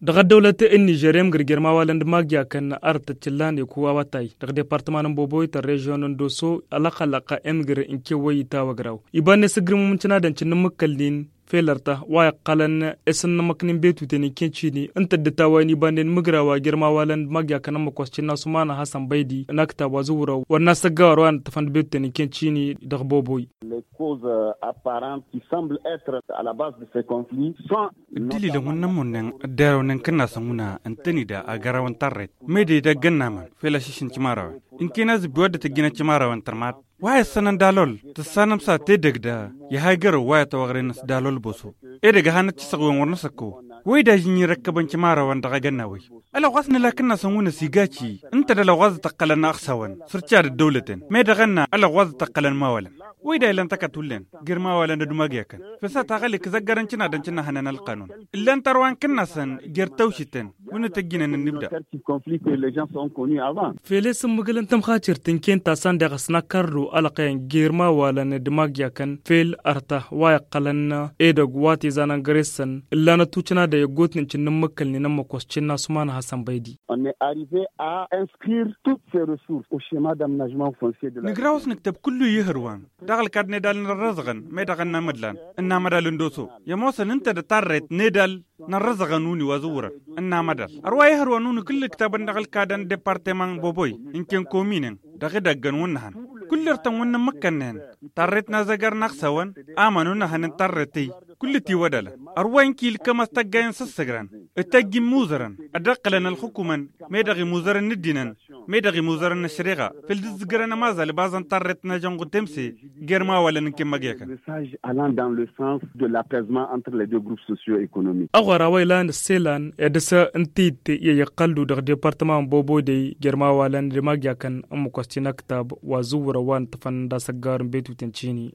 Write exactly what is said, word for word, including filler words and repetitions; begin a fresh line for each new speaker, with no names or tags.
daga dawlata in Nigerem girgirma waland magya kan arta chillane kuwa watai daga departamentin boboy ta region doso alaka laka emgir inke wayita wagraw ibane sigrim mumcina dan cinin mukallin felarta waya qalan esan maknin betu tani kencini inta da wani banden mugrawa girma walan magya kana makwascin nasu mana hasan baidi nakta wazura wannan sagawar wan tafan betu tani kencini daga boboy
les causes apparentes qui semblent être à la base de ces conflits sont
dalilan wannan munnan daro nan kana samuna antani da agarawan tarret me da da ganna man felashishin cimarawa in kina zubi wadda ta gina cimarawan tarmat waya sanan dalol ta sanam sa te dagda ya haigar waya ta wagare nas dalol boso e daga hana ci sagwan warna sakko wai da jin rakkaban cimarawan daga ganna wai ala wasna lakinna sanuna sigaci inta da lawaz taqalan aksawan surcha da dawlatin me da ganna ala waz taqalan mawalan wai da ilan takatullen girma walan da dumage kan fasa ta gali kazagaran cina dan cina hanan alqanun illan tarwan kinna san gertawshiten wani ta gina nan nibda
felisin mugalan tam khatir tinken ta san daga snakarru alqayan girma walan dumage kan fel arta waya qalanna edag wati zanan garesan illa na tucina da ya gotnin cinnin makkal ne nan makwascin nasu mana hasan baidi
on est arrivé à inscrire toutes ces ressources au schéma d'aménagement foncier de la
nigraus niktab kullu yihirwan dagal kad nedal razgan me dagan na madlan inna madal ndoso ya mosan inta da tarret nedal na razganuni wazura inna madal arwaye harwanuni kullu kitaban dagal kadan departement boboy inken kominen daga daggan wannan kullu tan wannan makkanen tarret na zagar naksawan amanuna hanin tarreti kullu ti wadala arwayin kil kama tagayen sassagran etagi muzaran adaqlan alhukuman me dagi muzaran nidinan me dagi muzaran nashriga fil dizgrana mazal bazan tarret na jangu temsi germa wala ninke mageka
message allant dans le sens de l'apaisement entre les deux groupes socio-économiques
agwara waylan selan edasa intit ya yaqaldu dag departement bobo de germa wala de magyakan am kwastina kitab wa zuwra wan tafan da sagar betu tencini